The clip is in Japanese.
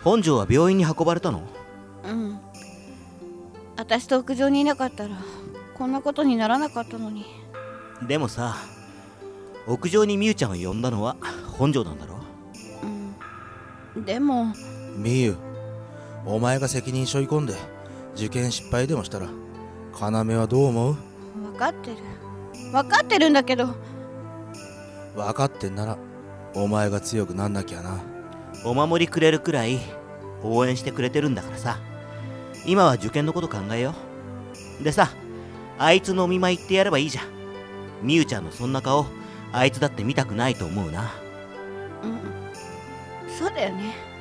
本庄は病院に運ばれたの？ うん。私と屋上にいなかったらこんなことにならなかったのに。 でもさ、屋上にみゆちゃんを呼んだのは本庄なんだろ？ うん。でもみゆ、お前が責任背負い込んで受験失敗でもしたら要はどう思う？ 分かってるんだけど。 分かってんならお前が強くなんなきゃな。 お守りくれるくらい応援してくれてるんだからさ、今は受験のこと考えよう。でさ、あいつのお見舞い行ってやればいいじゃん。みゆちゃんのそんな顔、あいつだって見たくないと思うな。 うん、そうだよね。